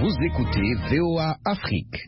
Vous écoutez VOA Afrique.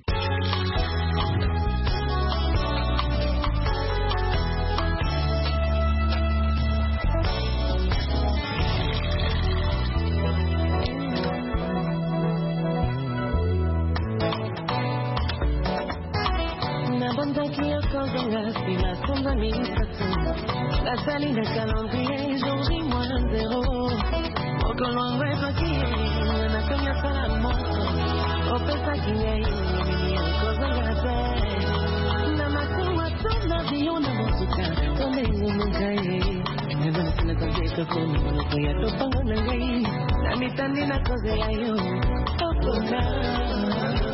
La saline de calendrier, jour J-0. Au colon, ouais, fatigué, on a comme la salle à moto. Au pesa qui est, il y a une cause à gâter. Namatu, l'avion, na mosuka, on est où mon cahier. Mais bon, c'est la cause de comme on le voyait, le pango de l'œil. La mitande, la cause de l'aïe, oh, oh,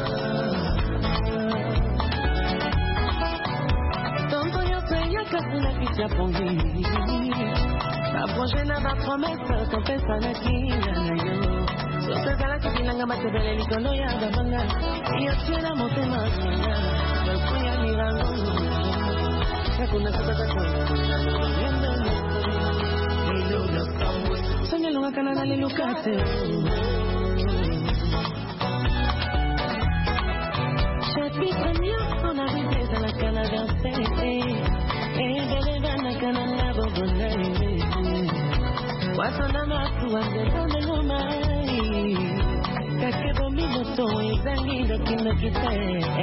la ficha pongi la prochaine va promesse qu'on fait ça la kina yo so se sala que tilanga matebele likono ya banga y achena motema sana la kuya mirango hakuna sabata kuna no soña lo kana na lelukate chapi kanya on a visé dans la Canada Wasana tuanze na mai kakebo mimoto izangindo kino kite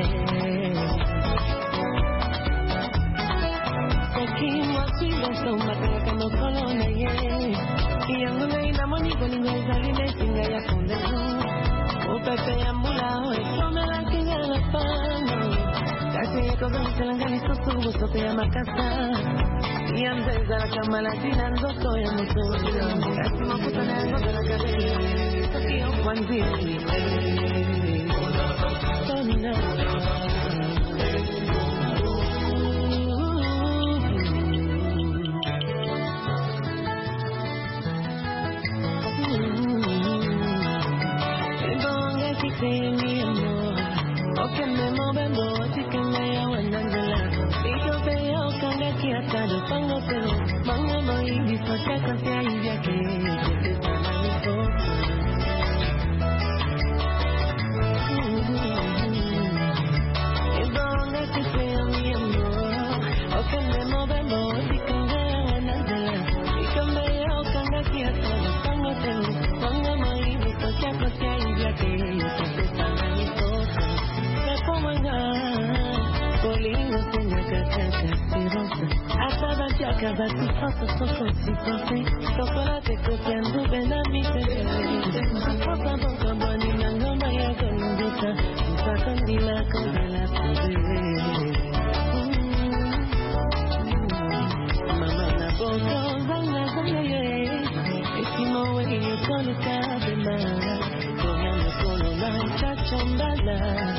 Sakimwa siwa soma kama kolona ye Yangu na ina moni kolinga zalime singa ya kondezo Upepe ya mula hoe some la kinga la pano Kasi ya kozonga langani sosugu sote ya makasa Yandeza la kamala tina ndoto ya moto Kasi mafuta na yango la kabeli Saki okwanzi Sona Ebonga kite mi amor Oke memo bembo Tikeme ya wanangela Iko peyo kanga kiata do pango pero Manga moi bisocha kasi ai yake Kete sana niko Ebonga kite mi amor Oke memo bembo Tikeme ya wanangela Iko peyo kanga kiata do pango pero Manga moi bisocha kasi ai yake Kete sana niko Polingo tenga kaka sirosa Ataba chaka bati foto soko sipote Sokola te kopiandu bena mite Fosa bonka bwani na ngoma ya gonduta Mpaka ndila kondela pube Mama na boko zanga zanga ye Ekimo we yukonu kabema Konya mkono na chachombala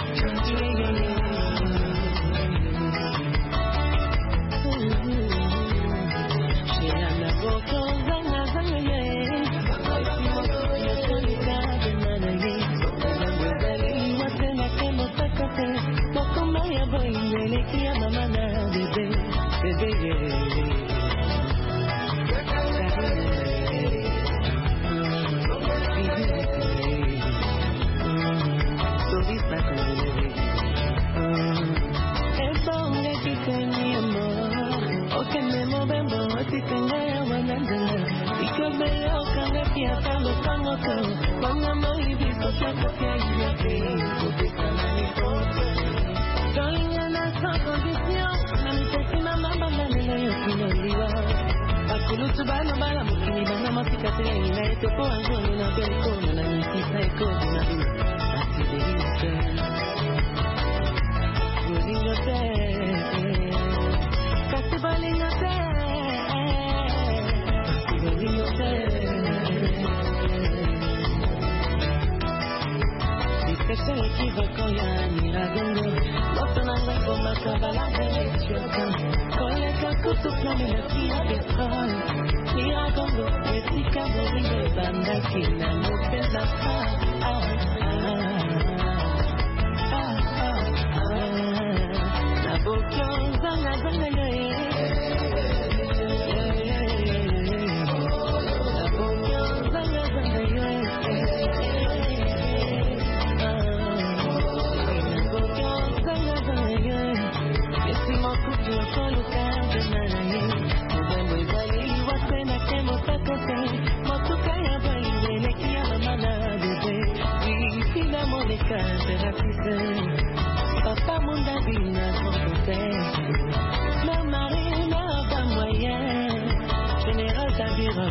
Papa mon David n'a pas mère Marie n'a pas moyen. Général Tabira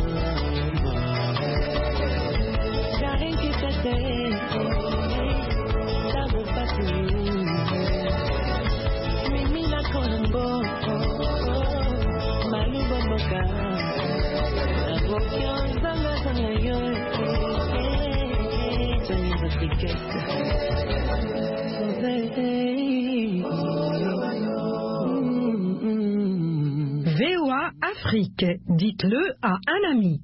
Karine qui t'était ça veut pas tout Mimi la Colombo Malou Boboka la confiance dans la famille Tony Rodriguez VOA Afrique, dites-le à un ami.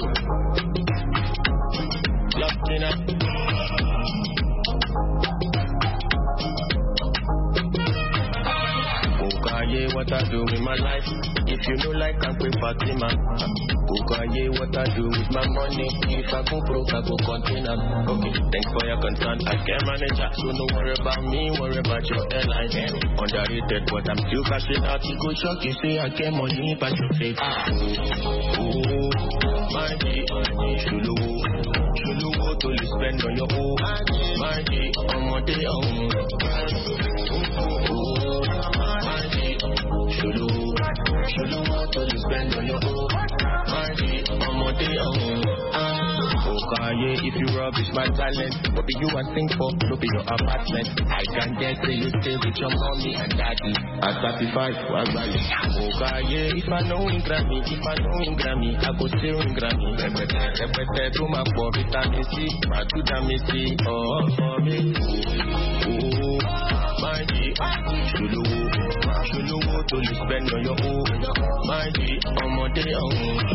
What I do with my life. If you know like I'm quick Fatima. Kukaye, what I do with my money. If I go broke, I go container. Okay, thanks for your concern. I can manage that. So don't worry about me, worry about your airline. Underrated, but I'm still cashing out. You go shock, you say I get money, but you fake. Oh, my G, Shulu, what do you spend on your own? My G, I'm on the own. Shulu, what do you spend on your own? Money, I'm on the own. Okay, if you rubbish my talent, what be you a sing for? No be your apartment. I can get say you stay with your mommy and daddy. I sacrifice for a Grammy. Okay, if I know in Grammy, I go still in Grammy. Repete to my poor vitamin C, my to vitamin C. Oh, for me. Oh, my G, Shulu, what do you spend on your own? My G, I'm on the own.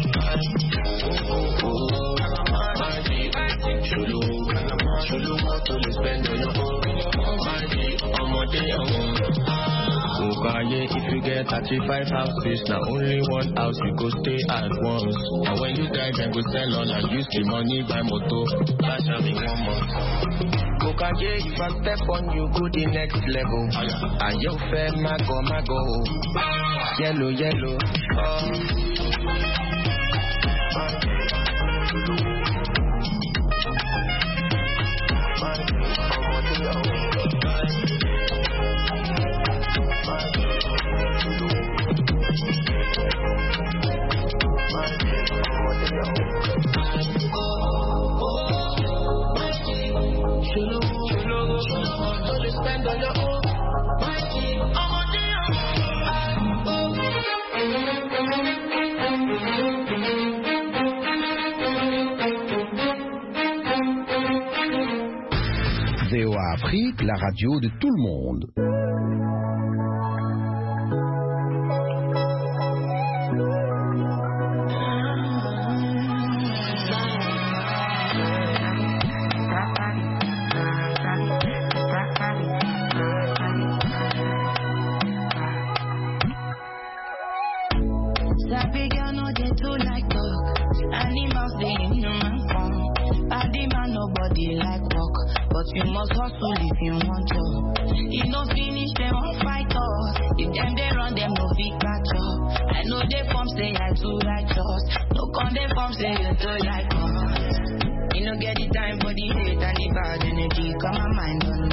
My G, Shulu, what do you spend on your own? My G, I'm on the own. Okay, if you get 35 houses, now only one house you go stay at once. And when you die, then go sell all and use the money buy motor. That's how me 1 month. Okay, if I step on you, go the next level. And you fair, mago. Yellow. VOA Afrique, la radio de tout le monde. You must hustle if you want to. You no finish, they won't fight us. If them they run, them no big catch up. I know they form say I too righteous. No con they form say you too like us. You no get the time for the hate and the bad energy. Come my mind on